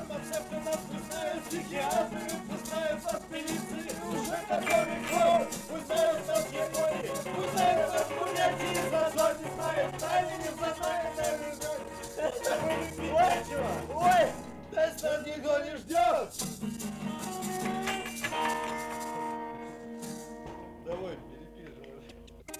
Форма всех нас пустая, психиатры пускаются в милиции. Уже готовы кровь, пусть знают нас герои, пусть знают нас куряки. За что не знают, тайны не знают.